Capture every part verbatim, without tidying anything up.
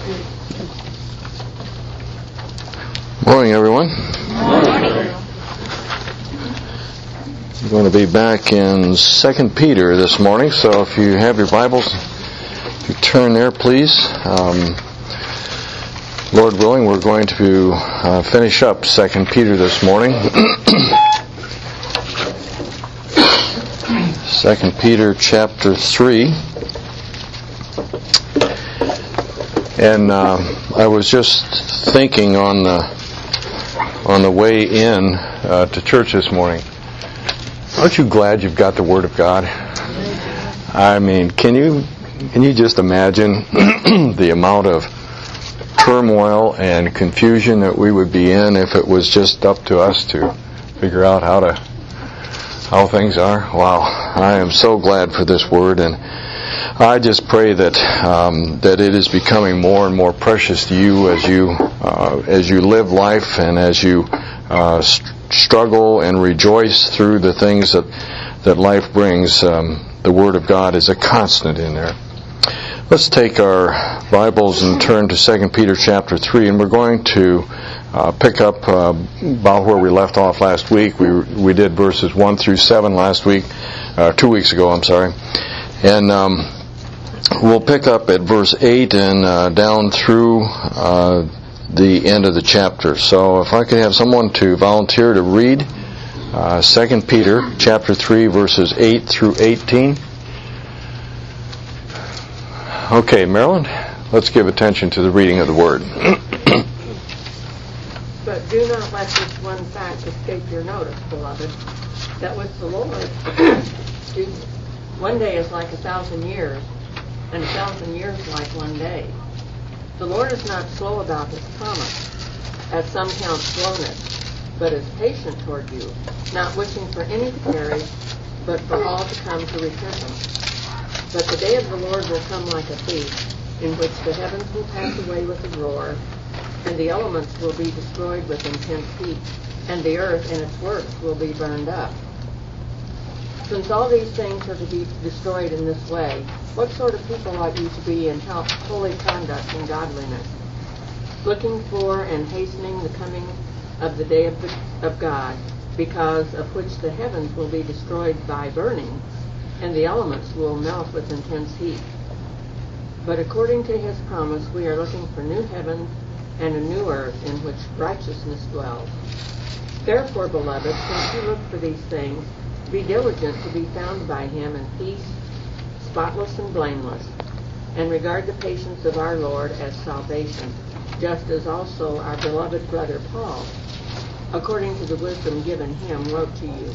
Morning, everyone. Morning. We're going to be back in Second Peter this morning, so if you have your Bibles, you turn there, please. Um, Lord willing, we're going to uh, finish up Second Peter this morning. Second Peter chapter three. And uh, I was just thinking on the on the way in uh, to church this morning. Aren't you glad you've got the Word of God? I mean, can you can you just imagine the amount of turmoil and confusion that we would be in if it was just up to us to figure out how to how things are? Wow, I am so glad for this Word, and I just pray that um, that it is becoming more and more precious to you as you uh, as you live life and as you uh, st- struggle and rejoice through the things that that life brings. Um, the Word of God is a constant in there. Let's take our Bibles and turn to Second Peter chapter three, and we're going to uh, pick up uh, about where we left off last week. We we did verses one through seven last week, uh, two weeks ago. I'm sorry, and. Um, We'll pick up at verse eight and uh, down through uh, the end of the chapter. So if I could have someone to volunteer to read uh, Second Peter chapter three, verses eight through eighteen. Okay, Marilyn, let's give attention to the reading of the Word. But do not let this one fact escape your notice, beloved, that with the Lord, excuse me, one day is like a thousand years, and a thousand years like one day. The Lord is not slow about His promise, as some count slowness, but is patient toward you, not wishing for any to perish, but for all to come to repentance. But the day of the Lord will come like a thief, in which the heavens will pass away with a roar, and the elements will be destroyed with intense heat, and the earth and its works will be burned up. Since all these things are to be destroyed in this way, what sort of people ought you to be in holy conduct and godliness, looking for and hastening the coming of the day of, the, of God, because of which the heavens will be destroyed by burning, and the elements will melt with intense heat? But according to His promise, we are looking for new heavens and a new earth in which righteousness dwells. Therefore, beloved, since you look for these things, be diligent to be found by Him in peace, spotless and blameless, and regard the patience of our Lord as salvation, just as also our beloved brother Paul, according to the wisdom given him, wrote to you,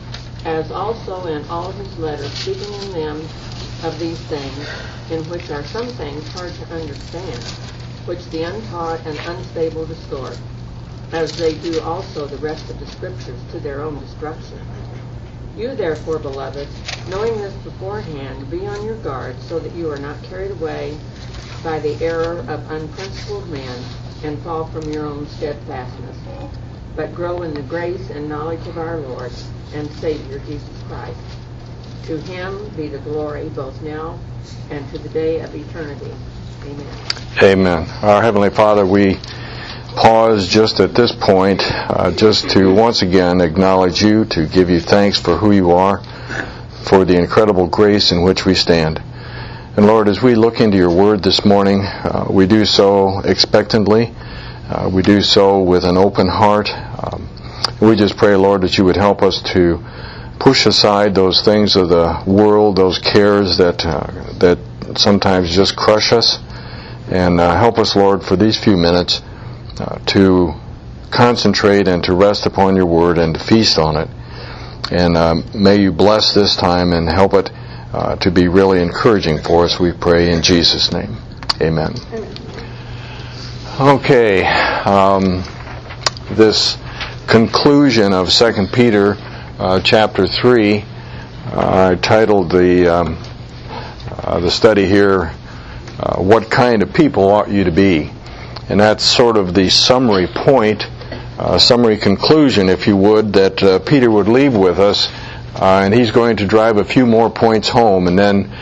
as also in all his letters, speaking in them of these things, in which are some things hard to understand, which the untaught and unstable distort, as they do also the rest of the Scriptures to their own destruction. You therefore, beloved, knowing this beforehand, be on your guard, so that you are not carried away by the error of unprincipled men, and fall from your own steadfastness, but grow in the grace and knowledge of our Lord and Savior Jesus Christ. To Him be the glory both now and to the day of eternity. Amen. Amen. Our Heavenly Father, we pause just at this point uh, just to once again acknowledge you, to give you thanks for who you are, for the incredible grace in which we stand. And Lord, as we look into your word this morning, uh, we do so expectantly. Uh, we do so with an open heart. Um, we just pray, Lord, that you would help us to push aside those things of the world, those cares that uh, that sometimes just crush us, and uh, help us, Lord, for these few minutes Uh, to concentrate and to rest upon your word and to feast on it. And um, may you bless this time and help it uh, to be really encouraging for us, we pray in Jesus' name. Amen. Okay, um, this conclusion of Second Peter uh, chapter three, uh, I titled the, um, uh, the study here, uh, What Kind of People Ought You to Be? And that's sort of the summary point, uh, summary conclusion, if you would, that uh, Peter would leave with us. Uh, and he's going to drive a few more points home. And then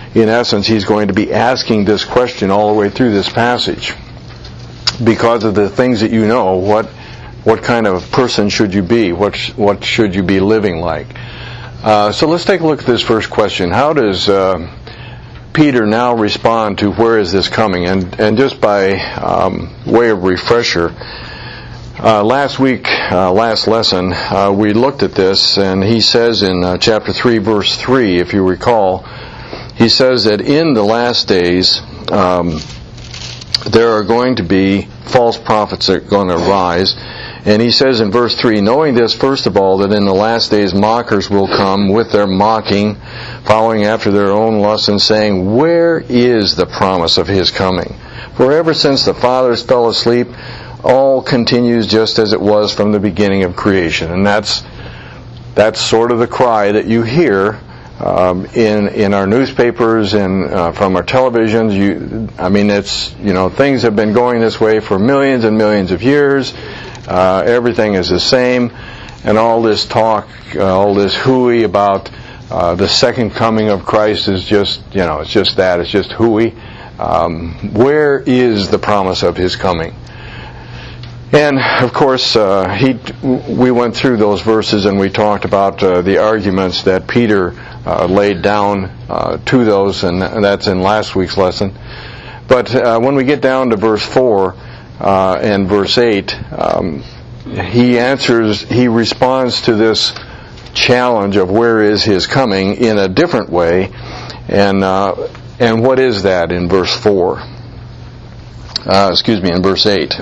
in essence, he's going to be asking this question all the way through this passage. Because of the things that you know, what what kind of person should you be? What sh- what should you be living like? Uh, so let's take a look at this first question. How does uh, Peter now respond to where is this coming? And and just by um, way of refresher, uh, last week, uh, last lesson, uh, we looked at this, and he says in uh, chapter three, verse three, if you recall, he says that in the last days um, there are going to be false prophets that are going to rise. And he says in verse three, knowing this, first of all, that in the last days mockers will come with their mocking, following after their own lusts, and saying, where is the promise of his coming? For ever since the fathers fell asleep, all continues just as it was from the beginning of creation. And that's that's sort of the cry that you hear um, in in our newspapers and uh, from our televisions. You, I mean, it's you know things have been going this way for millions and millions of years. Uh, everything is the same, and all this talk, uh, all this hooey about uh, the second coming of Christ is just, you know, it's just that, it's just hooey. Um, where is the promise of His coming? And of course, uh, he, we went through those verses and we talked about uh, the arguments that Peter uh, laid down uh, to those, and that's in last week's lesson. But uh, when we get down to verse four, Uh, and verse eight, um, he answers, he responds to this challenge of where is his coming in a different way. And uh, and what is that in verse four? Uh, excuse me, in verse eight.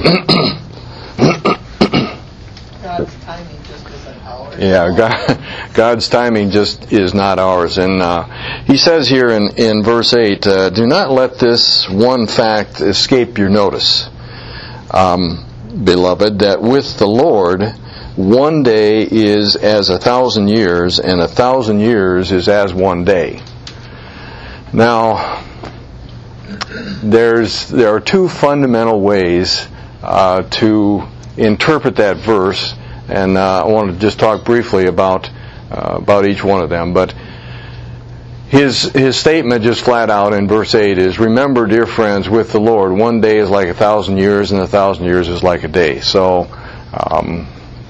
God's timing just isn't ours. Yeah, God, God's timing just is not ours. And uh, he says here in, in verse eight, uh, do not let this one fact escape your notice. Um, beloved, that with the Lord, one day is as a thousand years, and a thousand years is as one day. Now, there's there are two fundamental ways uh, to interpret that verse, and uh, I want to just talk briefly about uh, about each one of them. But His his statement just flat out in verse eight is, remember, dear friends, with the Lord, one day is like a thousand years, and a thousand years is like a day. So um,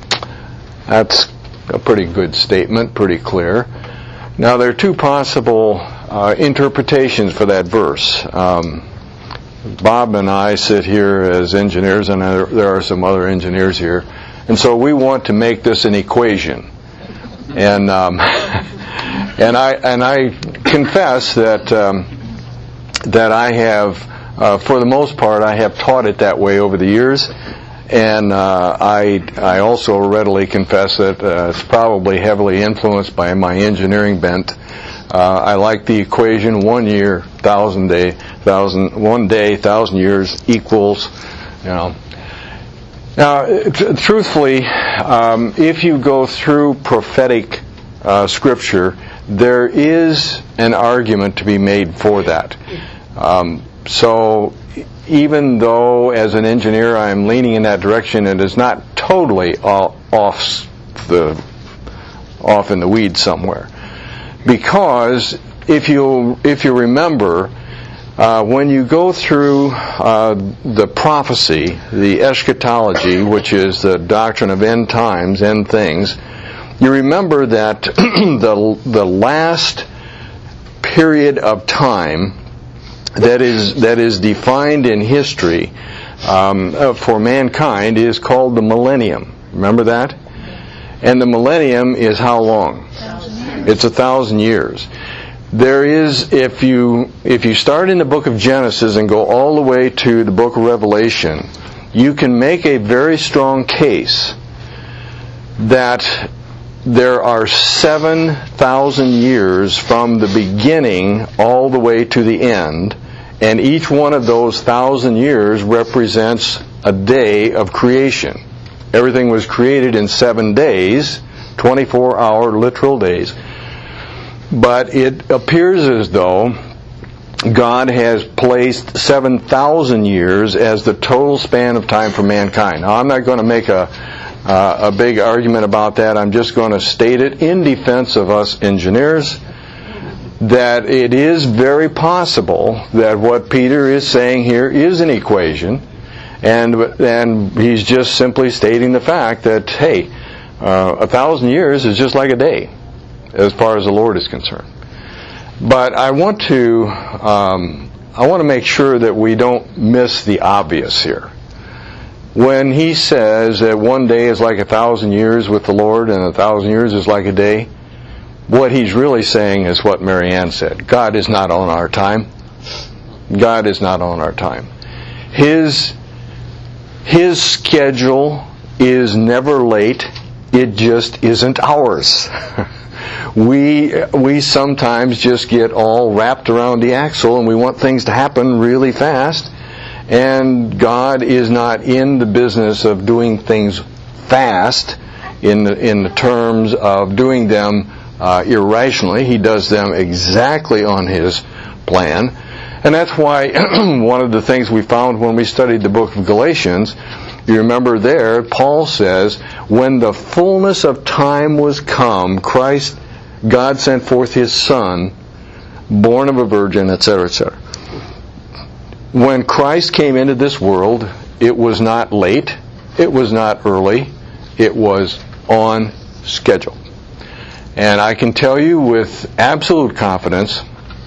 that's a pretty good statement, pretty clear. Now, there are two possible uh, interpretations for that verse. Um, Bob and I sit here as engineers, and there are some other engineers here, and so we want to make this an equation. And um, And I and I confess that um, that I have, uh, for the most part, I have taught it that way over the years, and uh, I I also readily confess that uh, it's probably heavily influenced by my engineering bent. Uh, I like the equation: one year, thousand day, thousand one day, thousand years equals, you know. Now, t- truthfully, um, if you go through prophetic uh, scripture, there is an argument to be made for that. Um, so even though as an engineer I am leaning in that direction, it is not totally all off the off in the weeds somewhere. Because if you if you remember, uh, when you go through uh, the prophecy, the eschatology, which is the doctrine of end times, end things, you remember that the the last period of time that is that is defined in history um, for mankind is called the millennium. Remember that? And the millennium is how long? It's a thousand years. There is, if you if you start in the book of Genesis and go all the way to the book of Revelation, you can make a very strong case that there are seven thousand years from the beginning all the way to the end, and each one of those thousand years represents a day of creation. Everything was created in seven days, twenty-four hour literal days. But it appears as though God has placed seven thousand years as the total span of time for mankind. Now, I'm not going to make a Uh, a big argument about that. I'm just going to state it in defense of us engineers. that it is very possible that what Peter is saying here is an equation, and and he's just simply stating the fact that, hey, uh, a thousand years is just like a day, as far as the Lord is concerned. But I want to um, I want to make sure that we don't miss the obvious here. When he says that one day is like a thousand years with the Lord and a thousand years is like a day, what he's really saying is what Mary Ann said. God is not on our time. God is not on our time. His, his schedule is never late. It just isn't ours. We we sometimes just get all wrapped around the axle and we want things to happen really fast. And God is not in the business of doing things fast in the, in the terms of doing them uh, irrationally. He does them exactly on His plan. And that's why one of the things we found when we studied the book of Galatians, you remember there, Paul says, when the fullness of time was come, Christ, God sent forth His Son, born of a virgin, et cetera, et cetera. When Christ came into this world, it was not late, it was not early, it was on schedule. And I can tell you with absolute confidence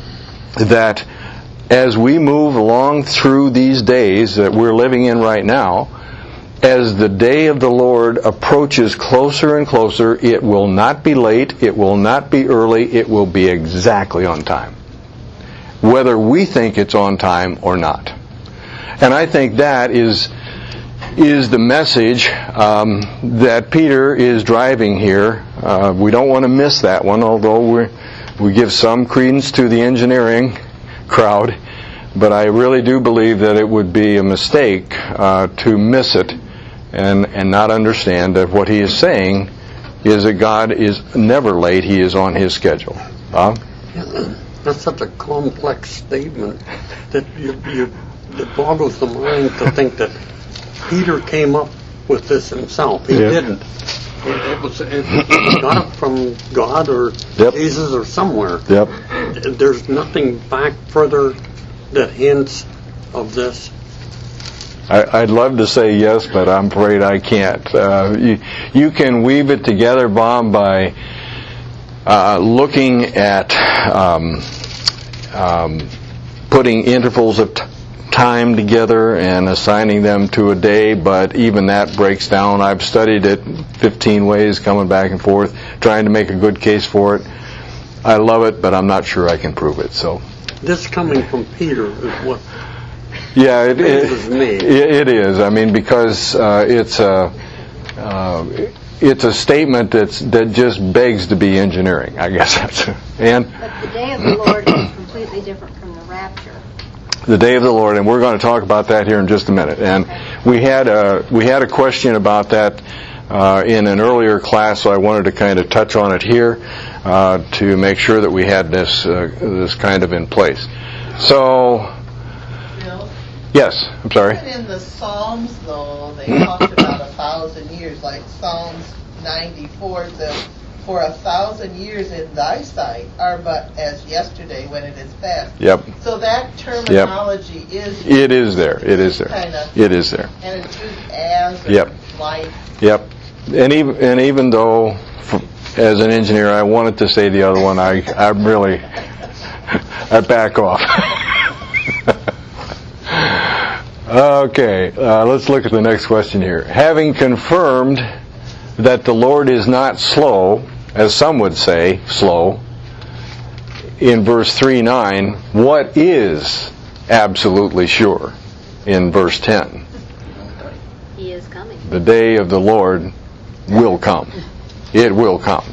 that as we move along through these days that we're living in right now, as the day of the Lord approaches closer and closer, it will not be late, it will not be early, it will be exactly on time, whether we think it's on time or not. And I think that is is the message um, that Peter is driving here. Uh, we don't want to miss that one, although we we give some credence to the engineering crowd, but I really do believe that it would be a mistake uh, to miss it and and not understand that what he is saying is that God is never late. He is on His schedule. Bob? That's such a complex statement that you, you, it boggles the mind to think that Peter came up with this himself. He Yep. didn't. It, it was it, he got it from God or Yep. Jesus or somewhere. Yep. There's nothing back further that hints of this. I, I'd love to say yes, but I'm afraid I can't. Uh, you, you can weave it together, Bob, by uh, looking at um, um, putting intervals of t- time together and assigning them to a day, but even that breaks down. I've studied it fifteen ways, coming back and forth, trying to make a good case for it. I love it, but I'm not sure I can prove it. So, This coming from Peter is what yeah, it, it, amazes me. it, it is. I mean, because uh, it's a uh, it's a statement that's that just begs to be engineering. I guess that's and But the day of the Lord is completely different from the rapture. the day of the Lord, and we're going to talk about that here in just a minute. And we had a we had a question about that uh, in an earlier class, so I wanted to kind of touch on it here uh, to make sure that we had this uh, this kind of in place. So, Bill? yes, I'm sorry. Even in the Psalms, though, they talked about a thousand years, like Psalms ninety-four says, for a thousand years in thy sight are but as yesterday when it is past. Yep, So that terminology is it is there. It is there. kind of, It is there. and it's used as and Yep. like. Yep. And even and even though, f- as an engineer, I wanted to say the other one, I I'm really I back off. Okay, uh, let's look at the next question here. Having confirmed that the Lord is not slow, as some would say, slow, in verse three nine, what is absolutely sure in verse ten? He is coming. The day of the Lord will come. It will come.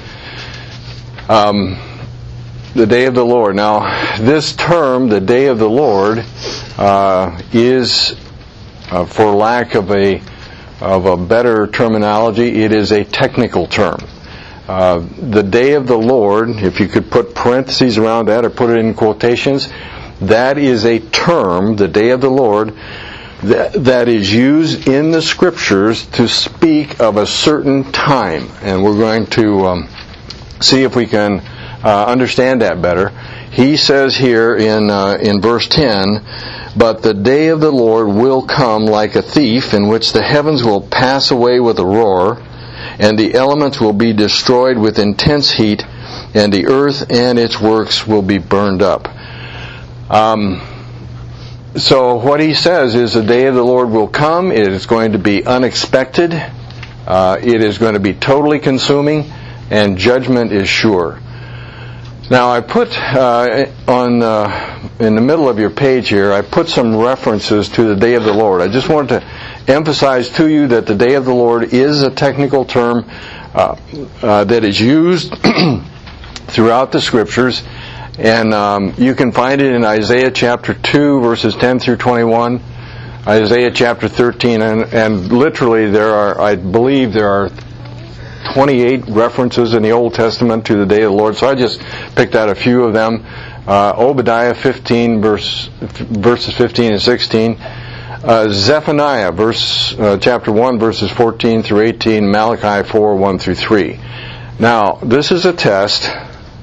Um, the day of the Lord. Now, this term, the day of the Lord, uh, is, uh, for lack of a of a better terminology, it is a technical term. Uh, the day of the Lord, if you could put parentheses around that or put it in quotations, that is a term, the day of the Lord, that, that is used in the Scriptures to speak of a certain time. And we're going to um, see if we can uh, understand that better. He says here in uh, in verse ten, "But the day of the Lord will come like a thief, in which the heavens will pass away with a roar, and the elements will be destroyed with intense heat, and the earth and its works will be burned up." Um, so what he says is the day of the Lord will come. It is going to be unexpected. Uh, it is going to be totally consuming, and judgment is sure. Now, I put uh, on uh, in the middle of your page here, I put some references to the day of the Lord. I just wanted to emphasize to you that the day of the Lord is a technical term uh, uh, that is used throughout the Scriptures, and um, you can find it in Isaiah chapter two, verses ten through twenty-one, Isaiah chapter thirteen, and, and literally there are, I believe there are twenty-eight references in the Old Testament to the day of the Lord. So I just picked out a few of them. Uh, Obadiah fifteen, verse, verses fifteen and sixteen. Uh, Zephaniah, verse, uh, chapter one, verses fourteen through eighteen. Malachi four, one through three. Now, this is a test.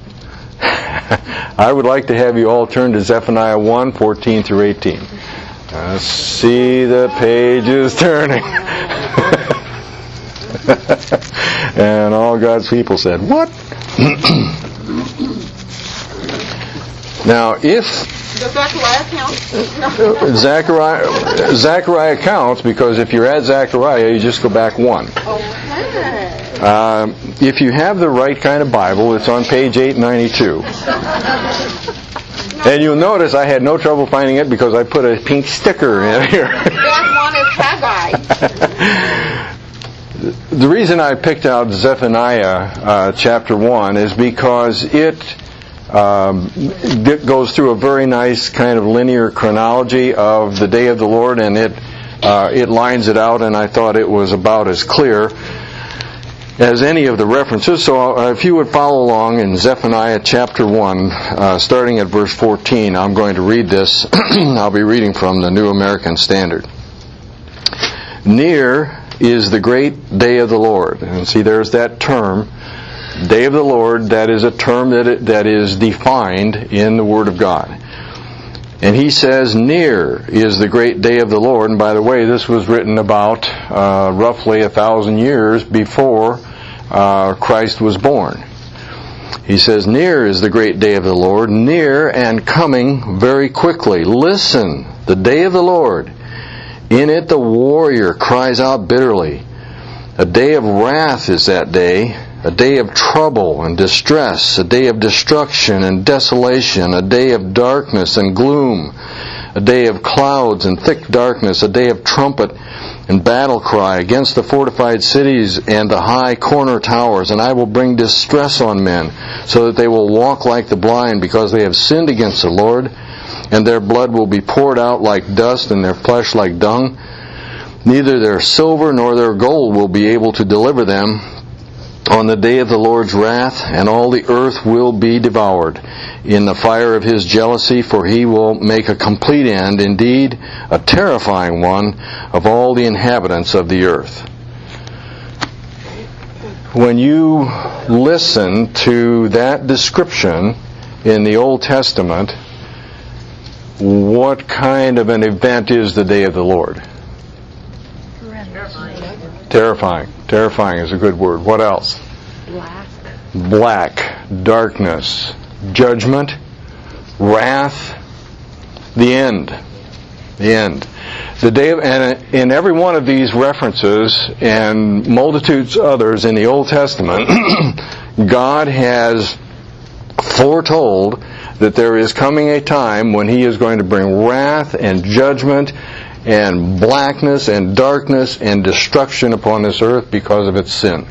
I would like to have you all turn to Zephaniah one, fourteen through eighteen. Uh, see the pages turning. And all God's people said, "What?" Now, if Does Zechariah count? Zechariah, Zechariah counts, because if you're at Zechariah, you just go back one. Okay. Uh, if you have the right kind of Bible, it's on page eight ninety-two. And you'll notice I had no trouble finding it because I put a pink sticker in here. That one is Haggai. The reason I picked out Zephaniah uh, chapter one is because it, um, it goes through a very nice kind of linear chronology of the day of the Lord, and it uh, it lines it out, and I thought it was about as clear as any of the references. So uh, if you would follow along in Zephaniah chapter one, uh, starting at verse fourteen, I'm going to read this. I'll be reading from the New American Standard. "Near is the great day of the Lord." And see, there's that term, day of the Lord. That is a term that it, that is defined in the Word of God. And he says, "Near is the great day of the Lord." And by the way, this was written about uh, roughly a thousand years before uh, Christ was born. He says, "Near is the great day of the Lord, near and coming very quickly. Listen, the day of the Lord. In it the warrior cries out bitterly. A day of wrath is that day, a day of trouble and distress, a day of destruction and desolation, a day of darkness and gloom, a day of clouds and thick darkness, a day of trumpet and battle cry against the fortified cities and the high corner towers. And I will bring distress on men, so that they will walk like the blind, because they have sinned against the Lord. And their blood will be poured out like dust, and their flesh like dung. Neither their silver nor their gold will be able to deliver them on the day of the Lord's wrath, and all the earth will be devoured in the fire of his jealousy, for he will make a complete end, indeed a terrifying one, of all the inhabitants of the earth." When you listen to that description in the Old Testament, what kind of an event is the day of the Lord? Terrifying. Terrifying. Terrifying is a good word. What else? Black. Black, darkness, judgment, wrath, the end. The end. The day of, and in every one of these references and multitudes others in the Old Testament, God has foretold that there is coming a time when He is going to bring wrath and judgment and blackness and darkness and destruction upon this earth because of its sin.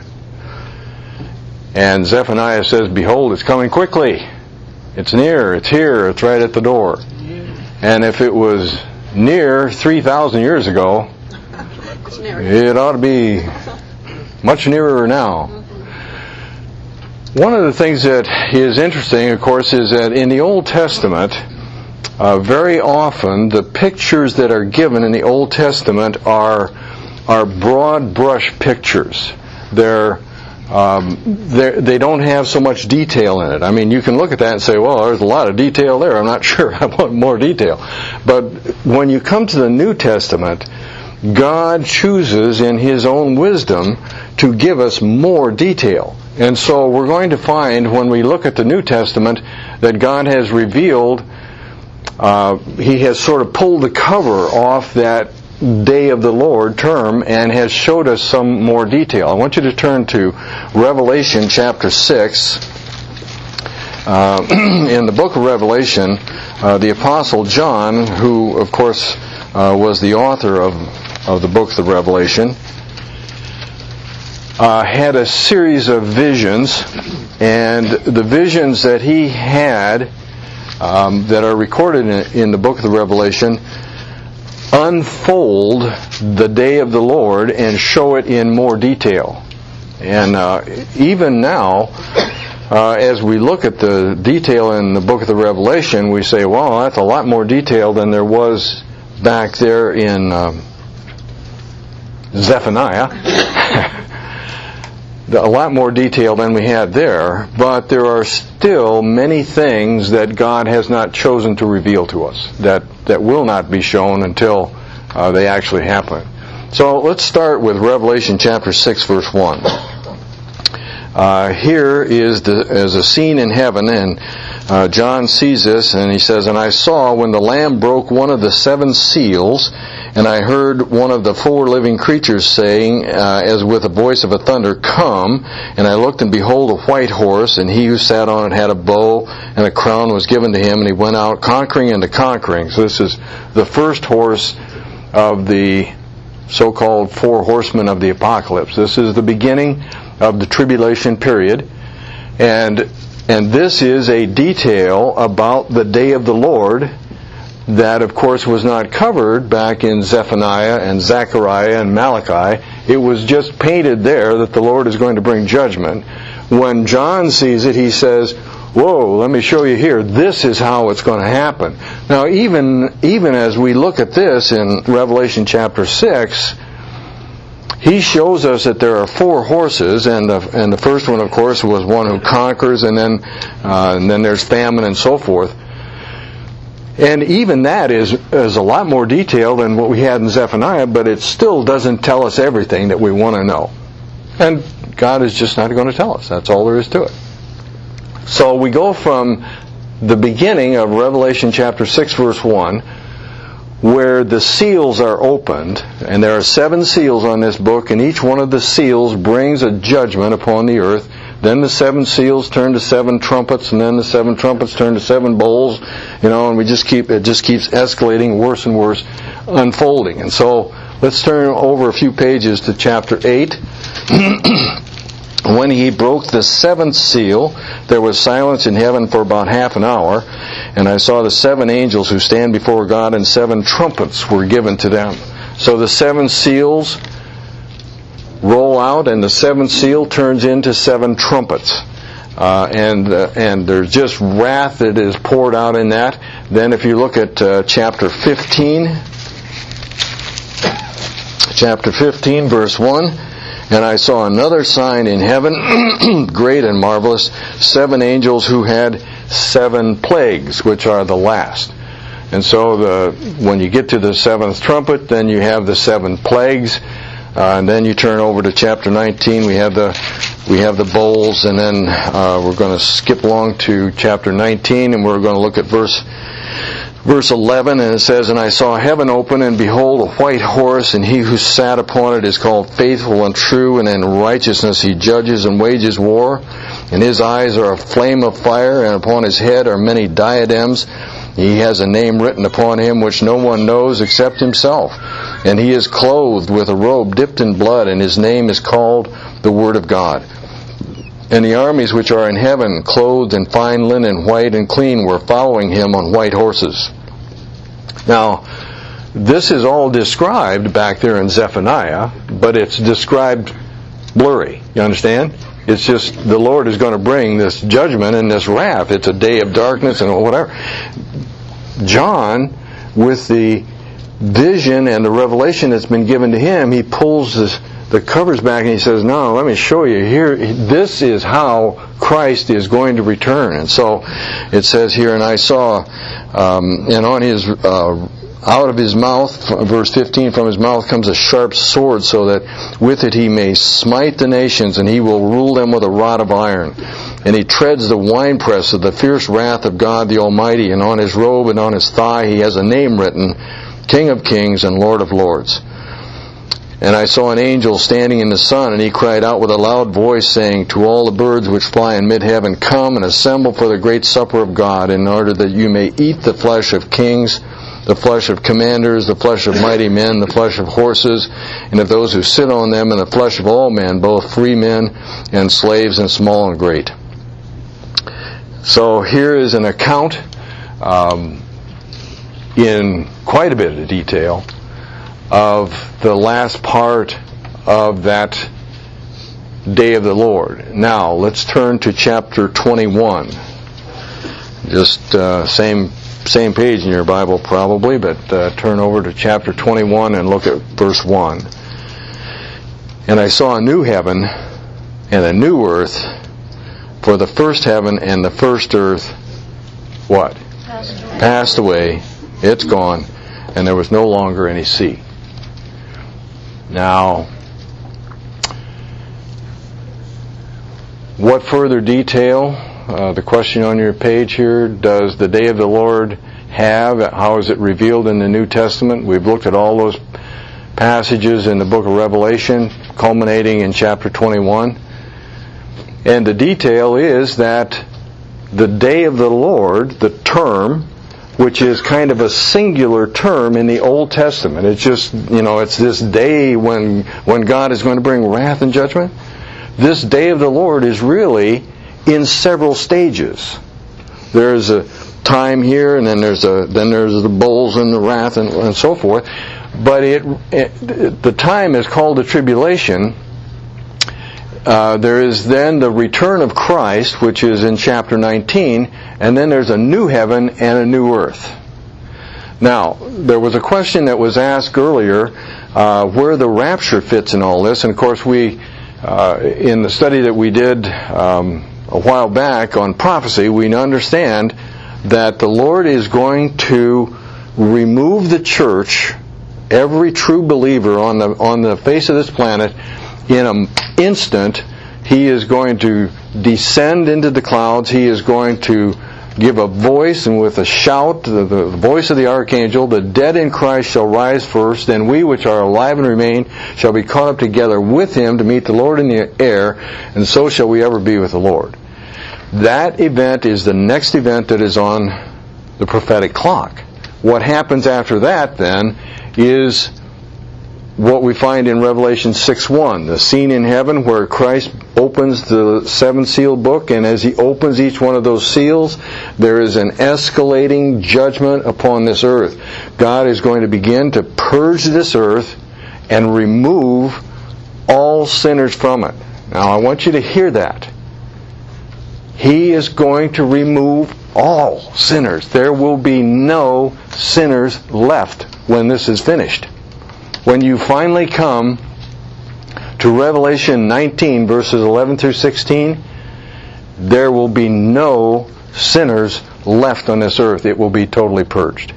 And Zephaniah says, "Behold, it's coming quickly. It's near, it's here, it's right at the door." And if it was near three thousand years ago, it ought to be much nearer now. One of the things that is interesting, of course, is that in the Old Testament, uh, very often the pictures that are given in the Old Testament are are broad brush pictures. They're um, they don't have so much detail in it. I mean, you can look at that and say, well, there's a lot of detail there. I'm not sure I want more detail. But when you come to the New Testament, God chooses in His own wisdom to give us more detail. And so we're going to find when we look at the New Testament that God has revealed, uh, He has sort of pulled the cover off that Day of the Lord term and has showed us some more detail. I want you to turn to Revelation chapter six. Uh, in the book of Revelation, uh, the Apostle John, who of course uh, was the author of, of the book of Revelation, uh, had a series of visions, and the visions that he had um, that are recorded in, in the book of the Revelation unfold the day of the Lord and show it in more detail. And uh, even now, uh, as we look at the detail in the book of the Revelation, we say, well, that's a lot more detail than there was back there in um, Zephaniah. A lot more detail than we had there, but there are still many things that God has not chosen to reveal to us, that, that will not be shown until uh, they actually happen. So let's start with Revelation chapter six, verse one. Uh, here is, the, is a scene in heaven, and uh, John sees this, and he says, "And I saw when the Lamb broke one of the seven seals, and I heard one of the four living creatures saying, uh, as with a voice of a thunder, 'Come!' And I looked, and behold, a white horse, and he who sat on it had a bow, and a crown was given to him, and he went out conquering and conquering." So this is the first horse of the so-called four horsemen of the apocalypse. This is the beginning of the tribulation period, and and this is a detail about the day of the Lord that, of course, was not covered back in Zephaniah and Zechariah and Malachi. It was just painted there that the Lord is going to bring judgment. When John sees it, he says, whoa, let me show you here. This is how it's going to happen. Now, even even as we look at this in Revelation chapter six, he shows us that there are four horses, and the, and the first one, of course, was one who conquers, and then uh, and then there's famine and so forth. And even that is is a lot more detail than what we had in Zephaniah, but it still doesn't tell us everything that we want to know. And God is just not going to tell us. That's all there is to it. So we go from the beginning of Revelation chapter six, verse one, where the seals are opened, and there are seven seals on this book, and each one of the seals brings a judgment upon the earth. Then the seven seals turn to seven trumpets, and then the seven trumpets turn to seven bowls, you know, and we just keep, it just keeps escalating worse and worse, unfolding. And so let's turn over a few pages to chapter eight. When he broke the seventh seal, there was silence in heaven for about half an hour, and I saw the seven angels who stand before God, and seven trumpets were given to them. So the seven seals roll out, and the seventh seal turns into seven trumpets. Uh, and uh, and there's just wrath that is poured out in that. Then if you look at uh, chapter fifteen, chapter fifteen, verse one, "And I saw another sign in heaven, great and marvelous, seven angels who had seven plagues, which are the last." And so the when you get to the seventh trumpet, then you have the seven plagues, uh, and then you turn over to chapter nineteen. We have the we have the bowls, and then uh, we're going to skip along to chapter nineteen, and we're going to look at verse. Verse eleven, and it says, "And I saw heaven open, and behold, a white horse, and he who sat upon it is called Faithful and True, and in righteousness he judges and wages war. And his eyes are a flame of fire, and upon his head are many diadems. He has a name written upon him which no one knows except himself. And he is clothed with a robe dipped in blood, and his name is called the Word of God. And the armies which are in heaven, clothed in fine linen, white and clean, were following him on white horses." Now, this is all described back there in Zephaniah, but it's described blurry. You understand? It's just the Lord is going to bring this judgment and this wrath. It's a day of darkness and whatever. John, with the vision and the revelation that's been given to him, he pulls this, the cover's back, and he says, no, let me show you here. This is how Christ is going to return. And so it says here, and I saw, um, and on his, uh, out of his mouth, verse fifteen, from his mouth comes a sharp sword, so that with it he may smite the nations, and he will rule them with a rod of iron. And he treads the winepress of the fierce wrath of God the Almighty, and on his robe and on his thigh he has a name written, King of Kings and Lord of Lords. And I saw an angel standing in the sun, and he cried out with a loud voice, saying, to all the birds which fly in mid-heaven, come and assemble for the great supper of God, in order that you may eat the flesh of kings, the flesh of commanders, the flesh of mighty men, the flesh of horses, and of those who sit on them, and the flesh of all men, both free men and slaves, and small and great. So here is an account um, in quite a bit of detail of the last part of that day of the Lord. Now, let's turn to chapter twenty-one. Just uh, same same page in your Bible probably, but uh, turn over to chapter twenty-one and look at verse one. And I saw a new heaven and a new earth, for the first heaven and the first earth, what? Passed away. Passed away. It's gone. And there was no longer any sea. Now, what further detail, uh, the question on your page here, does the day of the Lord have? How is it revealed in the New Testament? We've looked at all those passages in the book of Revelation, culminating in chapter twenty-one. And the detail is that the day of the Lord, the term, which is kind of a singular term in the Old Testament. It's just, you know, it's this day when when God is going to bring wrath and judgment. This day of the Lord is really in several stages. There's a time here, and then there's a then there's the bowls and the wrath and, and so forth. But it, it the time is called the tribulation. Uh, there is then the return of Christ, which is in chapter nineteen, and then there's a new heaven and a new earth. Now, there was a question that was asked earlier, uh, where the rapture fits in all this, and of course we, uh, in the study that we did um, a while back on prophecy, we understand that the Lord is going to remove the church, every true believer on the on the face of this planet, in an instant. He is going to descend into the clouds. He is going to give a voice, and with a shout, the, the voice of the archangel, the dead in Christ shall rise first, then we which are alive and remain shall be caught up together with him to meet the Lord in the air, and so shall we ever be with the Lord. That event is the next event that is on the prophetic clock. What happens after that, then, is what we find in Revelation six one, the scene in heaven where Christ opens the seven-seal book, and as he opens each one of those seals, there is an escalating judgment upon this earth. God is going to begin to purge this earth and remove all sinners from it. Now, I want you to hear that. He is going to remove all sinners. There will be no sinners left when this is finished. When you finally come to Revelation nineteen, verses eleven through sixteen, there will be no sinners left on this earth. It will be totally purged.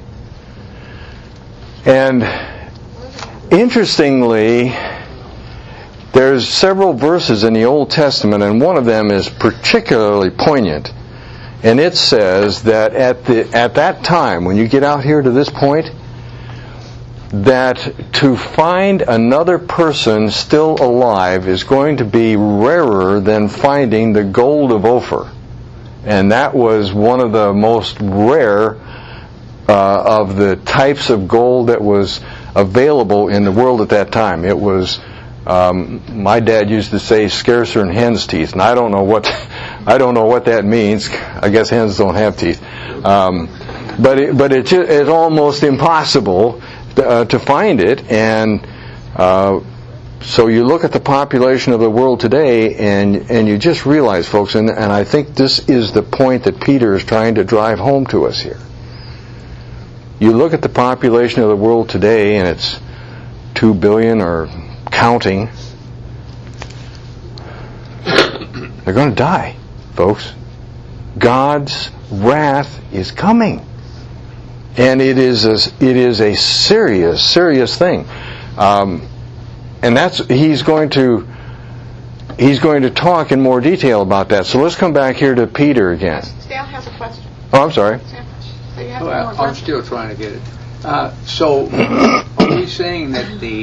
And interestingly, there's several verses in the Old Testament, and one of them is particularly poignant. And it says that at the at that time, when you get out here to this point, that to find another person still alive is going to be rarer than finding the gold of Ophir. And that was one of the most rare uh, of the types of gold that was available in the world at that time. It was, um, my dad used to say, scarcer than hen's teeth, and I don't know what I don't know what that means. I guess hens don't have teeth, um, but it, but it, it's almost impossible Uh, to find it. And uh, so you look at the population of the world today, and and you just realize, folks, and, and I think this is the point that Peter is trying to drive home to us here. You look at the population of the world today, and it's two billion or counting, They're going to die, folks. God's wrath is coming. And it is a, it is a serious, serious thing. Um, and that's he's going to he's going to talk in more detail about that. So let's come back here to Peter again. Stan has a question. Oh, I'm sorry. Stan, so you have Well, one more I'm question? still trying to get it. Uh, so, are we saying that the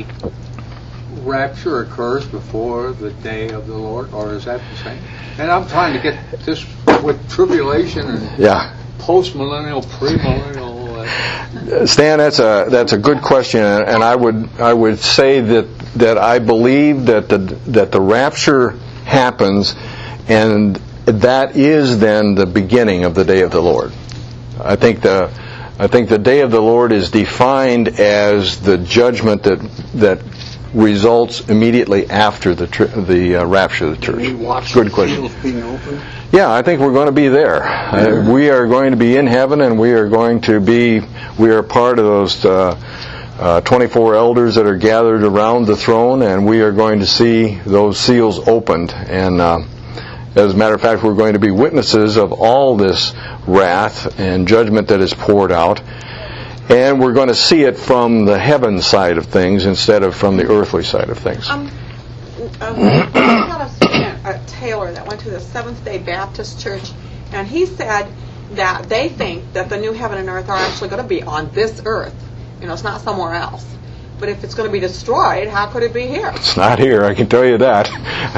rapture occurs before the day of the Lord, or is that the same? And I'm trying to get this with tribulation and Yeah. post-millennial, pre-millennial. Uh, Stan, that's a that's a good question, and I would I would say that that I believe that the that the rapture happens, and that is then the beginning of the day of the Lord. I think the I think the day of the Lord is defined as the judgment that that results immediately after the tri- the uh, rapture of the We church. watch Good the question. seals being opened. Yeah, I think we're going to be there. Uh, we are going to be in heaven, and we are going to be, we are part of those uh, uh, twenty-four elders that are gathered around the throne, and we are going to see those seals opened. And uh, as a matter of fact, we're going to be witnesses of all this wrath and judgment that is poured out. And we're going to see it from the heaven side of things instead of from the earthly side of things. Um, um, I had a student at Taylor that went to the Seventh-day Baptist Church, and he said that they think that the new heaven and earth are actually going to be on this earth. You know, it's not somewhere else. But if it's going to be destroyed, how could it be here? It's not here, I can tell you that.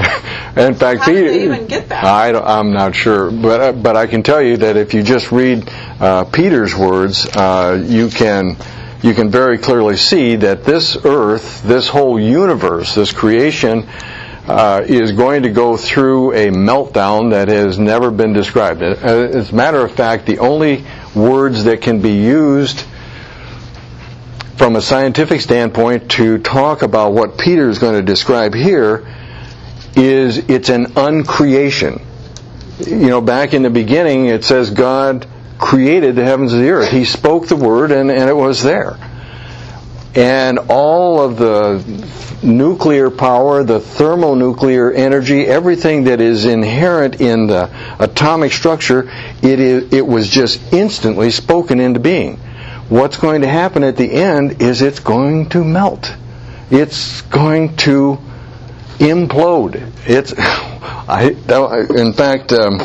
In fact, How did Peter, they even get that? I don't, I'm not sure, but uh, but I can tell you that if you just read uh, Peter's words, uh, you can you can very clearly see that this earth, this whole universe, this creation, uh, is going to go through a meltdown that has never been described. As a matter of fact, the only words that can be used from a scientific standpoint to talk about what Peter is going to describe here is it's an uncreation. You know, back in the beginning it says God created the heavens and the earth. He spoke the word and, and it was there. And all of the nuclear power, the thermonuclear energy, everything that is inherent in the atomic structure, it is, it was just instantly spoken into being. What's going to happen at the end is it's going to melt. It's going to implode. It's, I, in fact, um,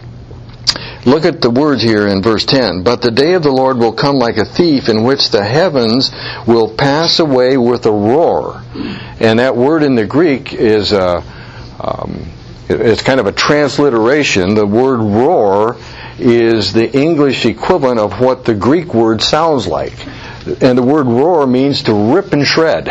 look at the words here in verse ten. But the day of the Lord will come like a thief, in which the heavens will pass away with a roar. And that word in the Greek is a, um, it's kind of a transliteration. The word roar is the English equivalent of what the Greek word sounds like. And the word roar means to rip and shred.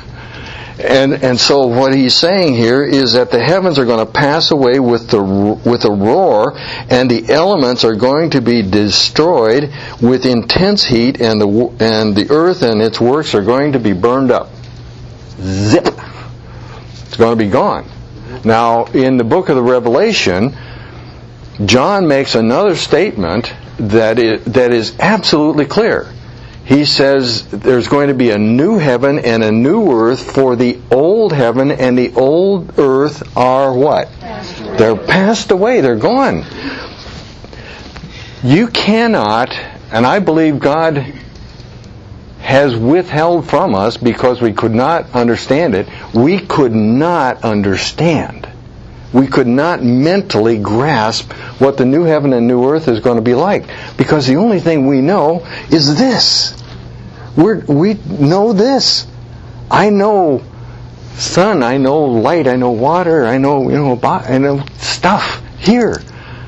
and and so what he's saying here is that the heavens are going to pass away with the with a roar, and the elements are going to be destroyed with intense heat, and the and the earth and its works are going to be burned up. Zip. It's going to be gone. Now, in the book of the Revelation, John makes another statement that is, that is absolutely clear. He says there's going to be a new heaven and a new earth, for the old heaven and the old earth are what? Passed They're passed away. They're gone. You cannot, and I believe God has withheld from us because we could not understand it. We could not understand. We could not mentally grasp what the new heaven and new earth is going to be like, because the only thing we know is this. We're, we know this. I know sun, I know light, I know water, I know, you know, I know stuff here.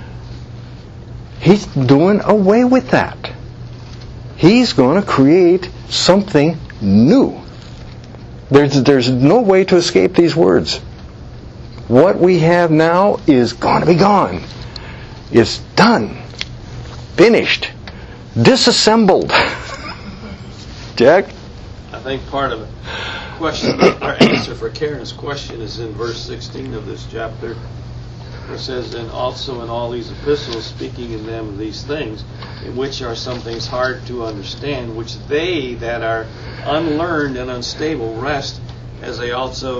He's doing away with that. He's going to create something new. There's, there's no way to escape these words. What we have now is going to be gone. It's done. Finished. Disassembled. Jack? I think part of the question, our answer for Karen's question is in verse sixteen of this chapter. It says, and also in all these epistles, speaking in them of these things, in which are some things hard to understand, which they that are unlearned and unstable rest, as they also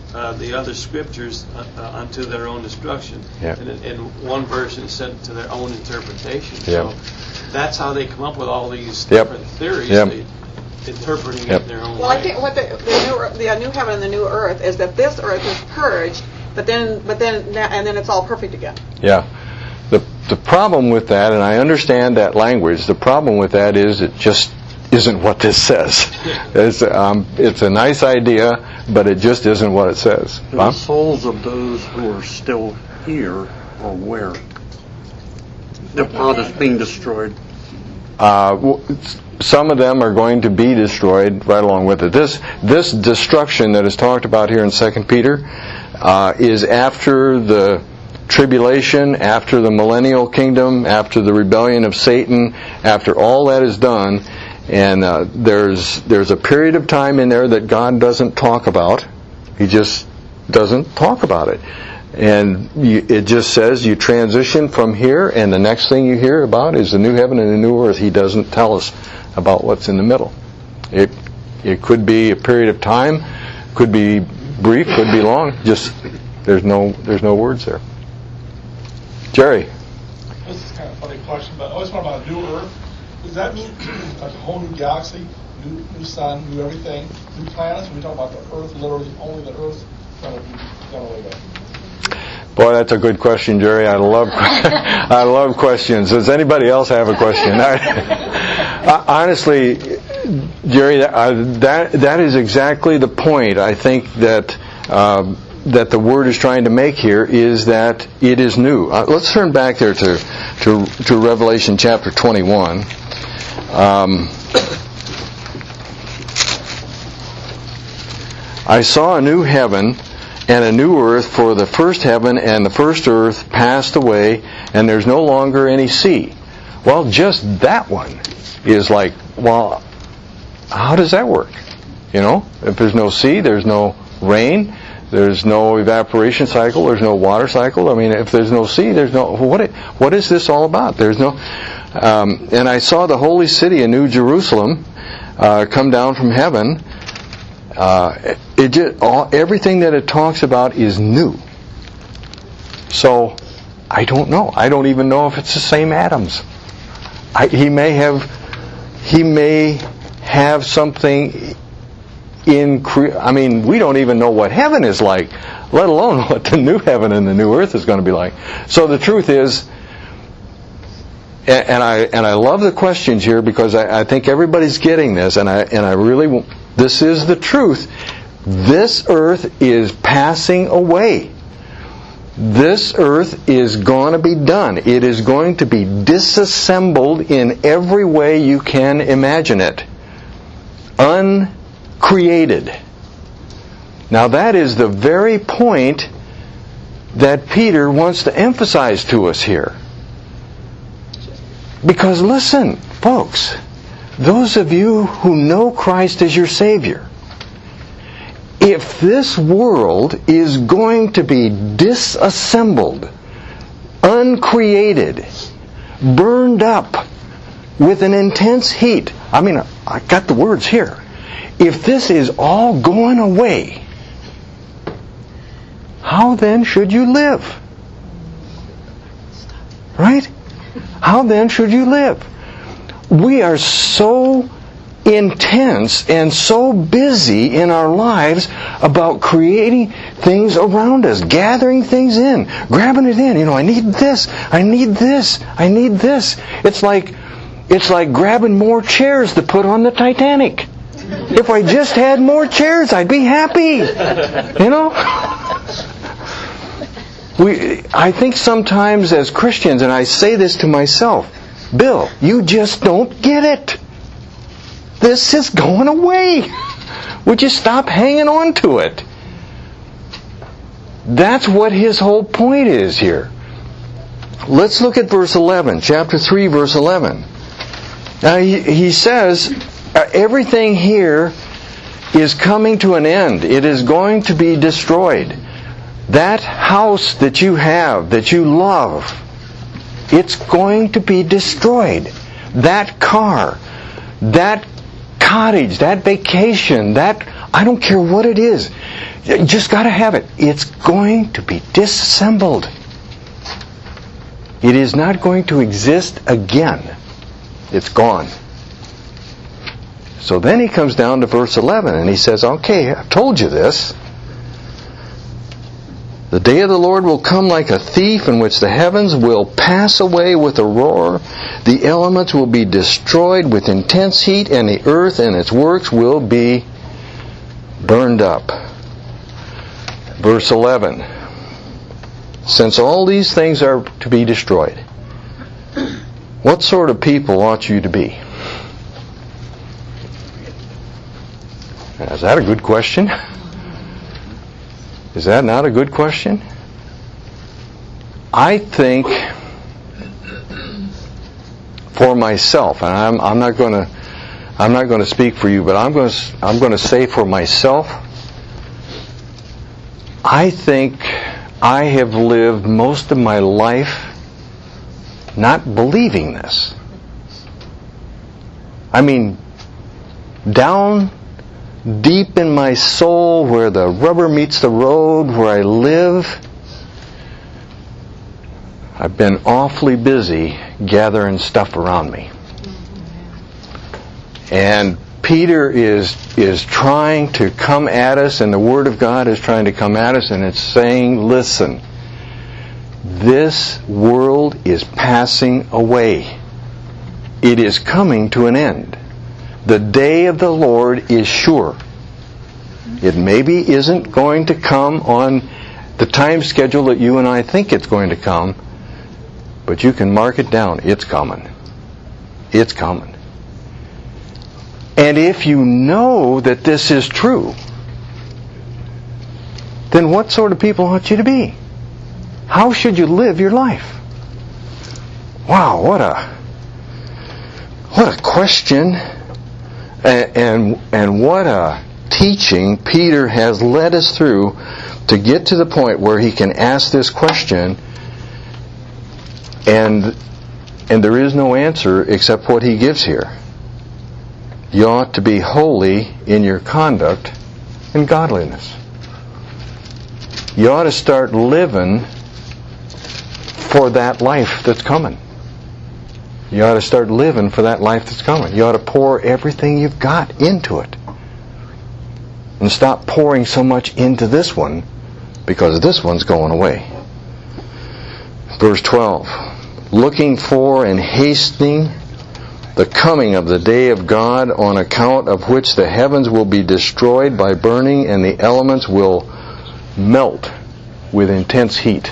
uh, the other scriptures uh, uh, unto their own destruction. Yeah. And in, in one version it said to their own interpretation. Yeah. So that's how they come up with all these Yep. different theories, Yep. they, interpreting Yep. it in their own Well, way. I think what the, the new earth- the new heaven and the new earth is that this earth is purged, but then but then and then it's all perfect again. Yeah. The the problem with that, and I understand that language, the problem with that is it just isn't what this says. It's, um, it's a nice idea, but it just isn't what it says. The Bob? souls of those who are still here are where? The pot is being destroyed. Uh, w- some of them are going to be destroyed right along with it. This this destruction that is talked about here in Second Peter uh, is after the tribulation, after the millennial kingdom, after the rebellion of Satan, after all that is done, and uh, there's there's a period of time in there that God doesn't talk about. He just doesn't talk about it. And you, it just says you transition from here, and the next thing you hear about is the new heaven and the new earth. He doesn't tell us about what's in the middle. It it could be a period of time, could be brief, could be long. Just there's no there's no words there. Jerry. This is kind of a funny question, but I always wonder about a new Earth. Does that mean like a whole new galaxy, new new sun, new everything, new planets? When we talk about the Earth, literally only the Earth, going to be gone away there. Boy, that's a good question, Jerry. I love I love questions. Does anybody else have a question? I, honestly, Jerry, that, uh, that that is exactly the point. I think that um, that the Word is trying to make here is that it is new. Uh, let's turn back there to to, to Revelation chapter twenty-one. Um, I saw a new heaven and a new earth, for the first heaven and the first earth passed away, and there's no longer any sea. Well, just that one is like, well, how does that work? You know, if there's no sea, there's no rain, there's no evaporation cycle, there's no water cycle. I mean, if there's no sea, there's no, what, what is this all about? There's no, um, and I saw the holy city, a new Jerusalem, uh, come down from heaven. Uh, it just, all, everything that it talks about is new. So, I don't know. I don't even know if it's the same atoms. I, he may have, he may have something in. Cre- I mean, we don't even know what heaven is like, let alone what the new heaven and the new earth is going to be like. So the truth is, and, and I and I love the questions here because I, I think everybody's getting this, and I and I really. This is the truth. This earth is passing away. This earth is going to be done. It is going to be disassembled in every way you can imagine it. Uncreated. Now that is the very point that Peter wants to emphasize to us here. Because listen, folks, those of you who know Christ as your Savior, if this world is going to be disassembled, uncreated, burned up with an intense heat, I mean, I got the words here. If this is all going away, how then should you live? Right? How then should you live? We are so intense and so busy in our lives about creating things around us, gathering things in, grabbing it in. You know, I need this, I need this, I need this. It's like it's like grabbing more chairs to put on the Titanic. If I just had more chairs, I'd be happy. You know? We, I think sometimes as Christians, and I say this to myself, Bill, you just don't get it. This is going away. Would you stop hanging on to it? That's what his whole point is here. Let's look at verse eleven, chapter three, verse eleven. Now he, he says, uh, everything here is coming to an end. It is going to be destroyed. That house that you have, that you love, it's going to be destroyed. That car, that cottage, that vacation, that, I don't care what it is. You just got to have it. It's going to be disassembled. It is not going to exist again. It's gone. So then he comes down to verse eleven and he says, okay, I've told you this. The day of the Lord will come like a thief, in which the heavens will pass away with a roar. The elements will be destroyed with intense heat, and the earth and its works will be burned up. Verse eleven. Since all these things are to be destroyed, what sort of people ought you to be? Is that a good question? Is that not a good question? I think for myself, and I'm, I'm not going to, I'm not going to speak for you, but I'm going to, I'm going to say for myself, I think I have lived most of my life not believing this. I mean, down deep in my soul, where the rubber meets the road, where I live, I've been awfully busy gathering stuff around me. And Peter is is trying to come at us, and the Word of God is trying to come at us, and it's saying, listen, this world is passing away. It is coming to an end. The day of the Lord is sure. It maybe isn't going to come on the time schedule that you and I think it's going to come, but you can mark it down. It's coming. It's coming. And if you know that this is true, then what sort of people ought you to be? How should you live your life? Wow, what a what a question. And, and and what a teaching Peter has led us through to get to the point where he can ask this question, and and there is no answer except what he gives here. You ought to be holy in your conduct and godliness. You ought to start living for that life that's coming. You ought to start living for that life that's coming. You ought to pour everything you've got into it. And stop pouring so much into this one, because this one's going away. Verse twelve. Looking for and hastening the coming of the day of God, on account of which the heavens will be destroyed by burning, and the elements will melt with intense heat.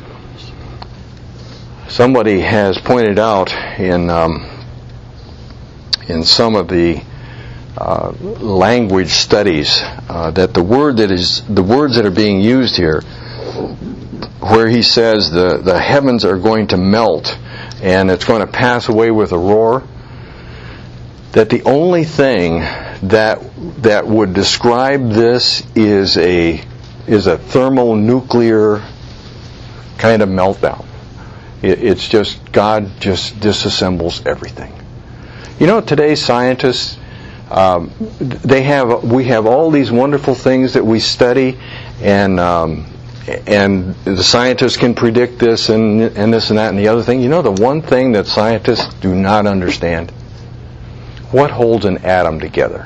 Somebody has pointed out in um, in some of the uh, language studies uh, that the word that is the words that are being used here, where he says the the heavens are going to melt and it's going to pass away with a roar, that the only thing that that would describe this is a is a thermonuclear kind of meltdown. It's just, God just disassembles everything. You know, today's scientists, um, they have, we have all these wonderful things that we study, and um, and the scientists can predict this and and this and that and the other thing. You know, the one thing that scientists do not understand: what holds an atom together?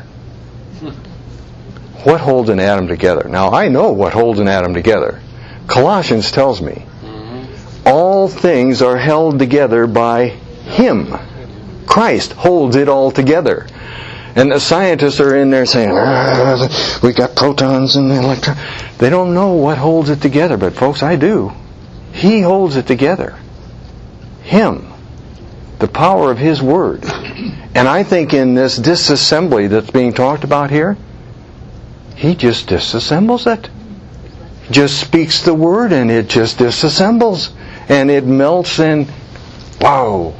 What holds an atom together? Now, I know what holds an atom together. Colossians tells me, all things are held together by Him. Christ holds it all together. And the scientists are in there saying, ah, we got protons and electrons. They don't know what holds it together, but folks, I do. He holds it together. Him. The power of His Word. And I think in this disassembly that's being talked about here, He just disassembles it. Just speaks the Word and it just disassembles. And it melts and, wow.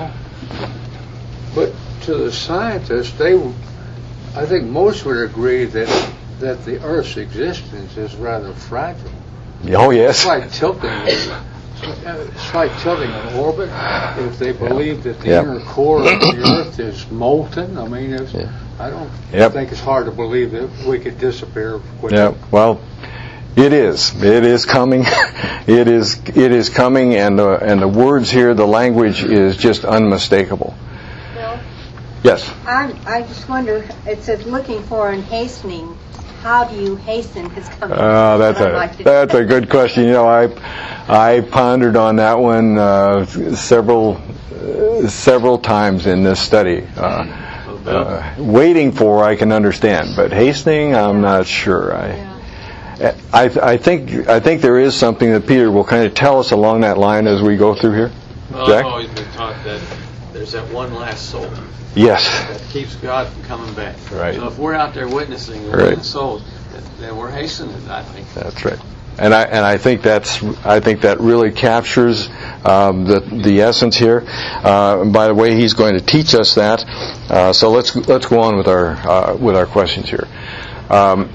But to the scientists, they, I think most would agree that that the Earth's existence is rather fragile. Oh yes. It's like tilting. It's like tilting an orbit. If they believe that the yep. inner core of the Earth is molten, I mean, it's, yeah. I don't Yep. think it's hard to believe that we could disappear quickly. Yeah, well, it is. It is coming. it is. It is coming, and the and the words here, the language is just unmistakable. Bill, Yes. I I just wonder. It says looking for and hastening. How do you hasten his coming? Uh, that's I'd a like to- that's a good question. You know, I I pondered on that one uh, several uh, several times in this study. Uh, uh, waiting for, I can understand, but hastening, I'm not sure. I. Yeah. I, I think I think there is something that Peter will kind of tell us along that line as we go through here. Well, Jack? I've always been taught that there's that one last soul Yes. that keeps God from coming back. Right. So if we're out there witnessing and Right. winning souls, then we're hastening, I think. That's right. And I and I think that's I think that really captures um, the the essence here. Uh, and by the way, he's going to teach us that. Uh, so let's let's go on with our uh, with our questions here. Um,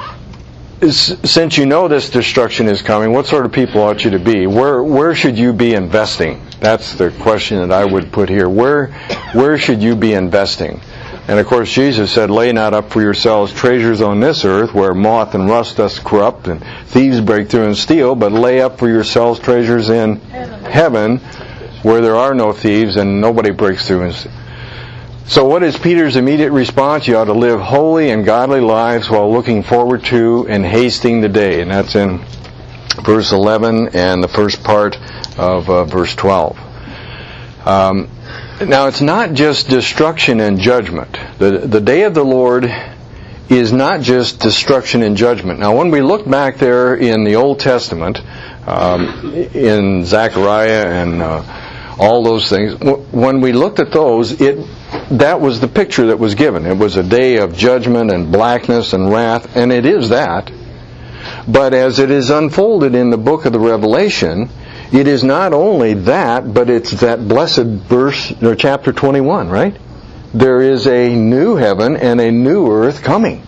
is, since you know this destruction is coming, what sort of people ought you to be? Where where should you be investing? That's the question that I would put here. Where where should you be investing? And of course, Jesus said, "Lay not up for yourselves treasures on this earth, where moth and rust doth corrupt, and thieves break through and steal. But lay up for yourselves treasures in heaven, where there are no thieves and nobody breaks through and steals." So, what is Peter's immediate response? You ought to live holy and godly lives while looking forward to and hasting the day, and that's in verse eleven and the first part of uh, verse twelve. Um, Now, it's not just destruction and judgment. The, the day of the Lord is not just destruction and judgment. Now, when we look back there in the Old Testament, um, in Zechariah and uh, all those things, w- when we looked at those, it that was the picture that was given. It was a day of judgment and blackness and wrath, and it is that. But as it is unfolded in the book of the Revelation, it is not only that, but it's that blessed verse, or chapter twenty-one, right? There is a new heaven and a new earth coming.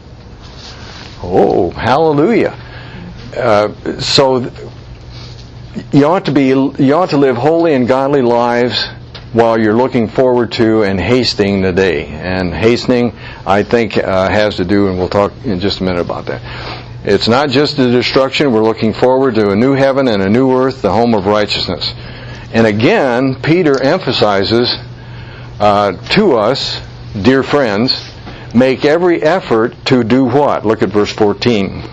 Oh, hallelujah! Uh, so you ought to be, you ought to live holy and godly lives while you're looking forward to and hastening the day. And hastening, I think, uh, has to do, and we'll talk in just a minute about that. It's not just the destruction. We're looking forward to a new heaven and a new earth, the home of righteousness. And again, Peter emphasizes uh, to us, dear friends, make every effort to do what? Look at verse fourteen.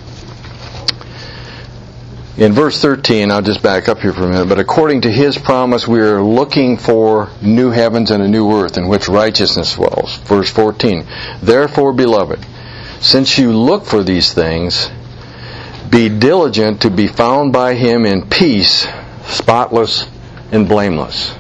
In verse thirteen, I'll just back up here for a minute, but according to His promise, we are looking for new heavens and a new earth in which righteousness dwells. Verse fourteen, therefore, beloved, since you look for these things, be diligent to be found by Him in peace, spotless and blameless.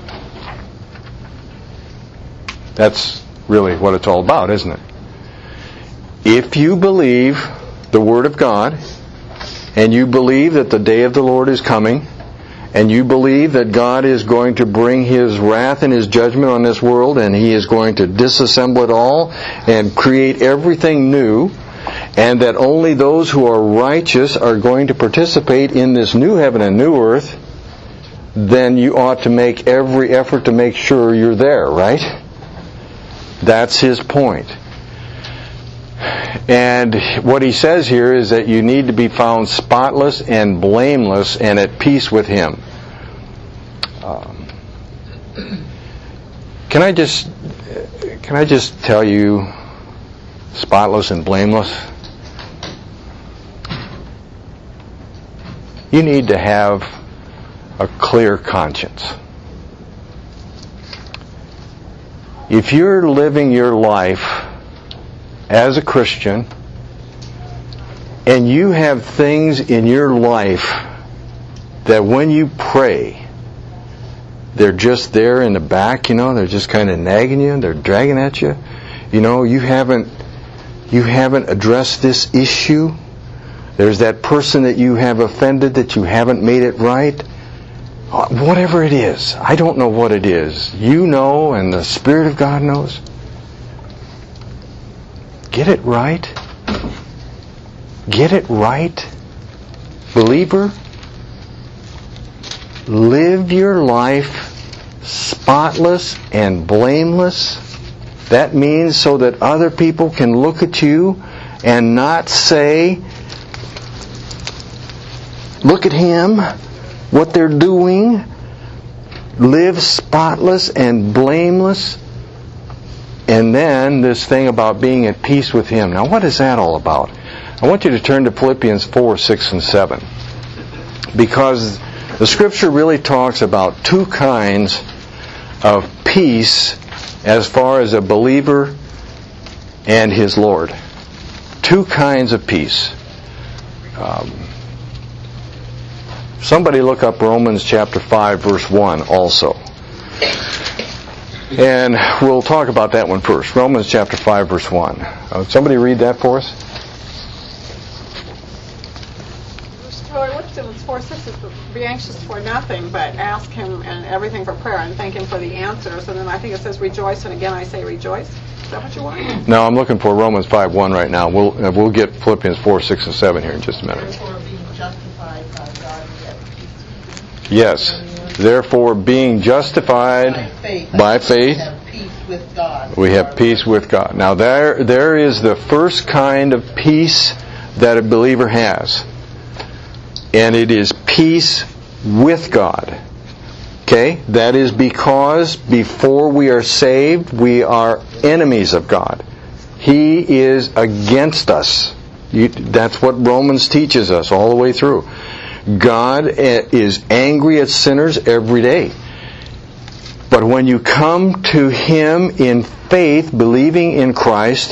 That's really what it's all about, isn't it? If you believe the Word of God, and you believe that the day of the Lord is coming, and you believe that God is going to bring His wrath and His judgment on this world, and He is going to disassemble it all and create everything new, and that only those who are righteous are going to participate in this new heaven and new earth, then you ought to make every effort to make sure you're there, right? That's his point. And what he says here is that you need to be found spotless and blameless and at peace with Him. Um, can I just can I just tell you, spotless and blameless? You need to have a clear conscience. If you're living your life as a Christian, and you have things in your life that when you pray, they're just there in the back, you know, they're just kind of nagging you, they're dragging at you, you know, you haven't you haven't addressed this issue. There's that person that you have offended that you haven't made it right. Whatever it is, I don't know what it is. You know, and the Spirit of God knows. Get it right. Get it right. Believer, live your life spotless and blameless That means so that other people can look at you and not say, look at him, what they're doing, live spotless and blameless. And then this thing about being at peace with him. Now what is that all about? I want you to turn to Philippians four, six, and seven. Because the Scripture really talks about two kinds of peace as far as a believer and his Lord. Two kinds of peace. Um, somebody look up Romans chapter five, verse one also. And we'll talk about that one first. Romans chapter five, verse one. Uh, somebody read that for us? Well, what's in four six is be anxious for nothing, but ask him and everything for prayer and thank him for the answers. And then I think it says rejoice, and again I say rejoice. Is that what you want? No, I'm looking for Romans five one right now. We'll uh, we'll get Philippians four, six, and seven here in just a minute. Therefore, being justified by God, we have peace. Yes. Therefore, being justified By faith, by faith, we have peace with God. we have peace with God. Now there there is the first kind of peace that a believer has. And it is peace with God. Okay? That is because before we are saved, we are enemies of God. He is against us. You, that's what Romans teaches us all the way through. God is angry at sinners every day. But when you come to Him in faith, believing in Christ,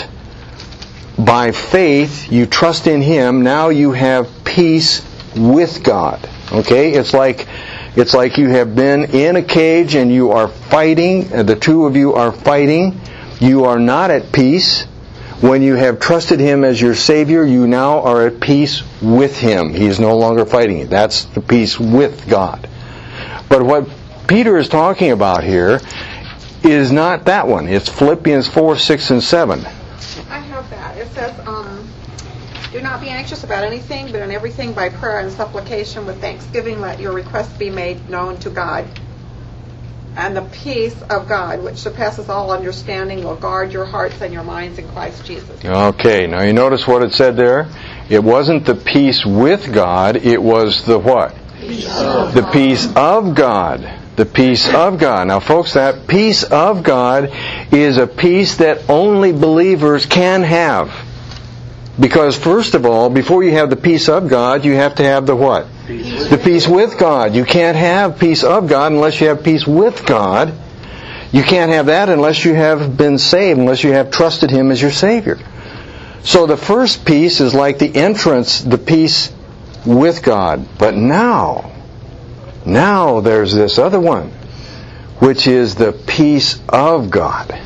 by faith, you trust in Him, now you have peace with God. Okay? It's like it's like you have been in a cage and you are fighting, the two of you are fighting. You are not at peace. When you have trusted Him as your Savior, you now are at peace with Him. He is no longer fighting you. That's the peace with God. But what Peter is talking about here is not that one. It's Philippians four, six, and seven. I have that. It says, um, do not be anxious about anything, but in everything by prayer and supplication with thanksgiving let your requests be made known to God. And the peace of God, which surpasses all understanding, will guard your hearts and your minds in Christ Jesus. Okay, now you notice what it said there? It wasn't the peace with God, it was the what? Peace of The peace of God. The peace of God. Now folks, that peace of God is a peace that only believers can have. Because first of all, before you have the peace of God, you have to have the what? Peace. The peace with God. You can't have peace of God unless you have peace with God. You can't have that unless you have been saved, unless you have trusted Him as your Savior. So the first peace is like the entrance, the peace with God. But now, now there's this other one, which is the peace of God.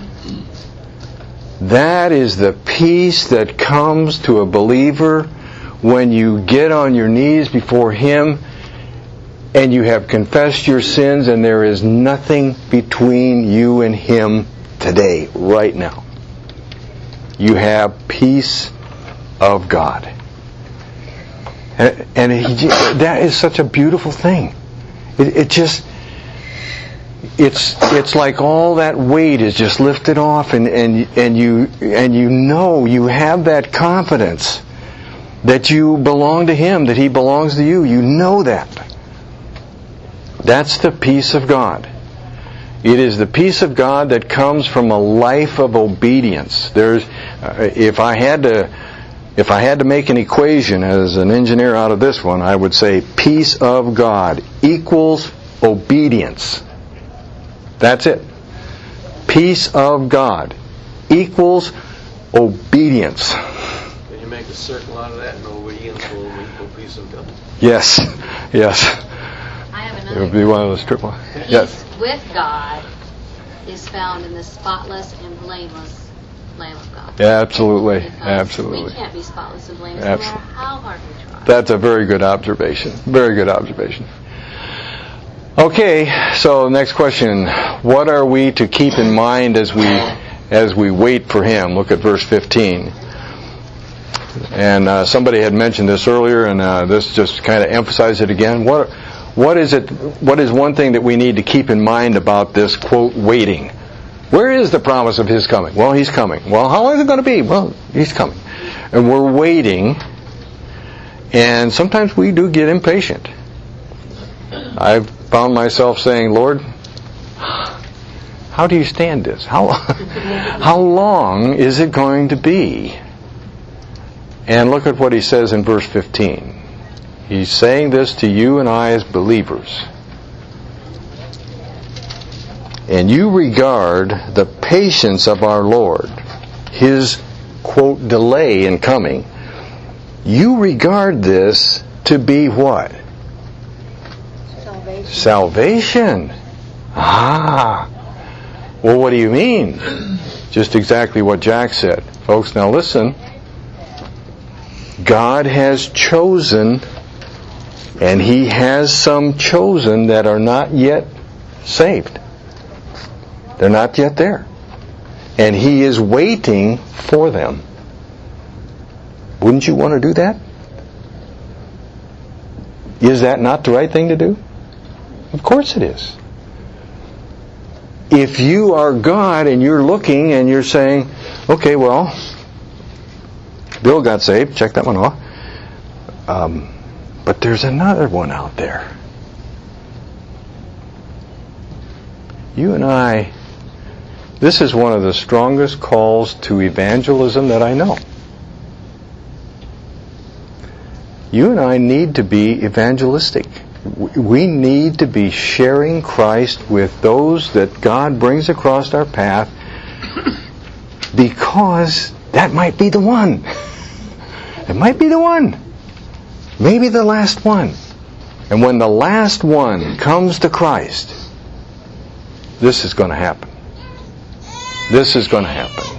That is the peace that comes to a believer when you get on your knees before Him and you have confessed your sins and there is nothing between you and Him today, right now. You have peace of God. And, and he, that is such a beautiful thing. It, it just... It's it's like all that weight is just lifted off, and, and and you and you know you have that confidence that you belong to Him, that He belongs to you. You know that. That's the peace of God. It is the peace of God that comes from a life of obedience. There's, uh, if I had to, if I had to make an equation as an engineer out of this one, I would say peace of God equals obedience. That's it. Peace of God equals obedience. Can you make a circle out of that, and obedience will equal peace of God? Yes, yes. I have It another. would be one of those triple. Peace Yes. with God is found in the spotless and blameless Lamb of God. Absolutely, Because absolutely. we can't be spotless and blameless Abs- no matter how hard we try. That's a very good observation. Very good observation. Okay, so next question. What are we to keep in mind as we as we wait for Him? Look at verse fifteen. And uh, somebody had mentioned this earlier, and uh, this just kind of emphasizes it again. What what is it? What is one thing that we need to keep in mind about this quote waiting? Where is the promise of His coming? Well, He's coming. Well, how long is it going to be? Well, He's coming. And we're waiting, and sometimes we do get impatient. I've found myself saying, Lord, how do you stand this? How, how long is it going to be? And look at what He says in verse fifteen. He's saying this to you and I as believers. And you regard the patience of our Lord, His, quote, delay in coming. You regard this to be what? Salvation. Salvation. Ah. Well, what do you mean? Just exactly what Jack said. Folks, now listen. God has chosen, and He has some chosen that are not yet saved. They're not yet there. And He is waiting for them. Wouldn't you want to do that? Is that not the right thing to do? Of course it is. If you are God and you're looking and you're saying, okay, well, Bill got saved, check that one off. Um, but there's another one out there. You and I, this is one of the strongest calls to evangelism that I know. You and I need to be evangelistic. We need to be sharing Christ with those that God brings across our path, because that might be the one. It might be the one. Maybe the last one. And when the last one comes to Christ, this is going to happen. This is going to happen.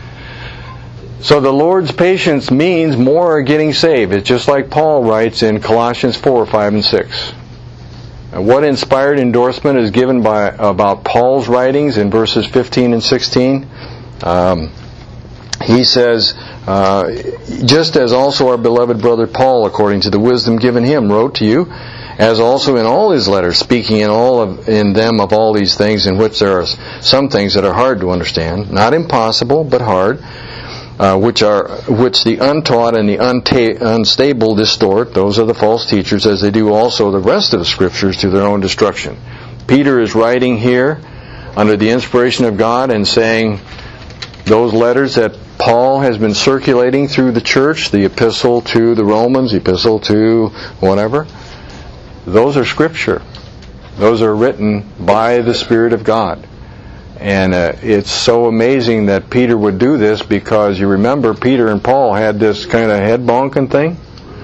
So the Lord's patience means more are getting saved. It's just like Paul writes in Colossians four, five, and six. And what inspired endorsement is given by about Paul's writings in verses fifteen and sixteen? Um, he says, uh, just as also our beloved brother Paul, according to the wisdom given him, wrote to you, as also in all his letters, speaking in all of in them of all these things, in which there are some things that are hard to understand, not impossible, but hard, uh, which are which the untaught and the unta- unstable distort. Those are the false teachers, as they do also the rest of the Scriptures to their own destruction. Peter is writing here under the inspiration of God and saying those letters that Paul has been circulating through the church, the epistle to the Romans, the epistle to whatever, those are Scripture. Those are written by the Spirit of God. And uh, it's so amazing that Peter would do this, because you remember Peter and Paul had this kind of head bonking thing.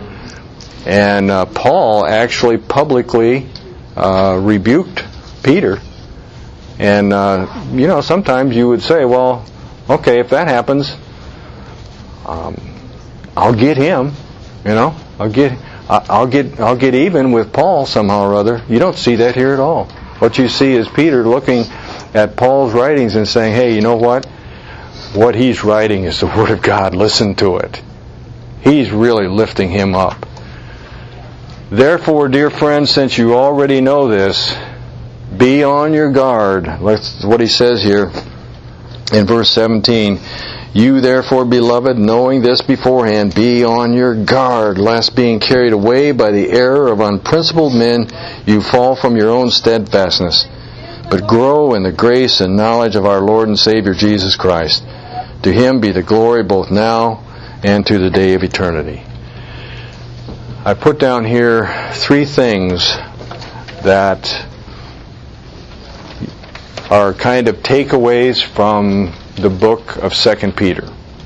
And uh, Paul actually publicly uh, rebuked Peter. And, uh, you know, sometimes you would say, well, okay, if that happens, um, I'll get him, you know, I'll get... I'll get I'll get even with Paul somehow or other. You don't see that here at all. What you see is Peter looking at Paul's writings and saying, hey, you know what? What he's writing is the Word of God. Listen to it. He's really lifting him up. Therefore, dear friends, since you already know this, be on your guard. That's what he says here in verse seventeen. You therefore, beloved, knowing this beforehand, be on your guard, lest being carried away by the error of unprincipled men, you fall from your own steadfastness. But grow in the grace and knowledge of our Lord and Savior Jesus Christ. To Him be the glory both now and to the day of eternity. I put down here three things that are kind of takeaways from the book of Second Peter.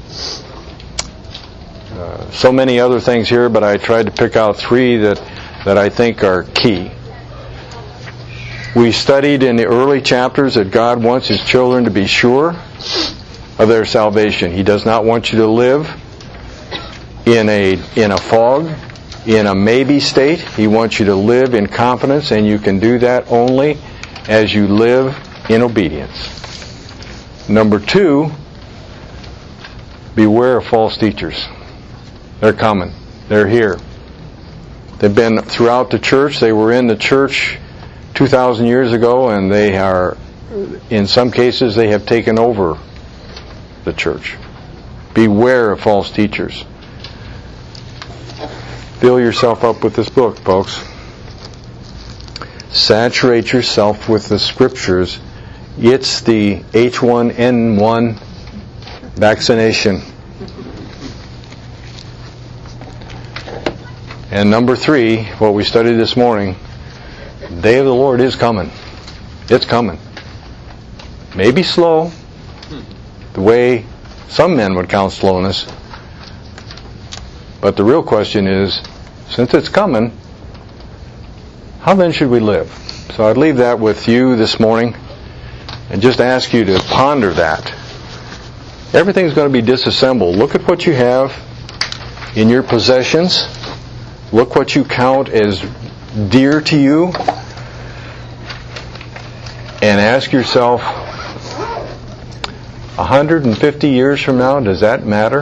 Uh, so many other things here, but I tried to pick out three that, that I think are key. We studied in the early chapters that God wants His children to be sure of their salvation. He does not want you to live in a in a fog, in a maybe state. He wants you to live in confidence, and you can do that only as you live in obedience. Number two, beware of false teachers. They're coming. They're here. They've been throughout the church. They were in the church two thousand years ago, and they are in some cases, they have taken over the church. Beware of false teachers. Fill yourself up with this book, folks. Saturate yourself with the Scriptures. It's the H one N one vaccination. And number three, what we studied this morning, the day of the Lord is coming. It's coming. Maybe slow, the way some men would count slowness. But the real question is, since it's coming, how then should we live? So I'd leave that with you this morning and just ask you to ponder that. Everything's going to be disassembled. Look at what you have in your possessions. Look what you count as dear to you. And ask yourself, one hundred fifty years from now, does that matter?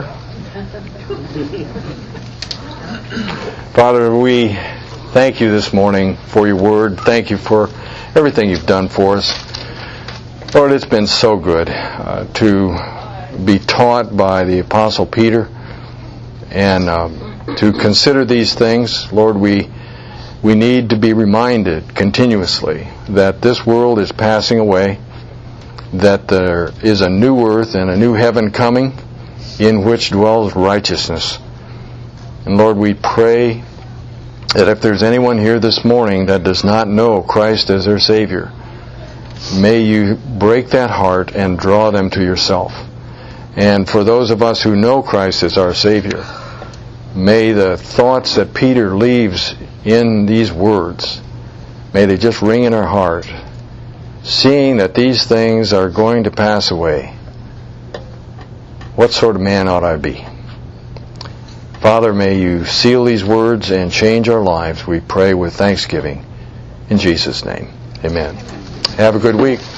Father, we thank you this morning for your word. Thank you for everything you've done for us. Lord, it's been so good uh, to be taught by the Apostle Peter and um, to consider these things. Lord, we we need to be reminded continuously that this world is passing away, that there is a new earth and a new heaven coming in which dwells righteousness. And Lord, we pray that if there's anyone here this morning that does not know Christ as their Savior, may you break that heart and draw them to yourself. And for those of us who know Christ as our Savior, may the thoughts that Peter leaves in these words, may they just ring in our heart, seeing that these things are going to pass away. What sort of man ought I be? Father, may you seal these words and change our lives. We pray with thanksgiving. In Jesus' name, amen. Have a good week.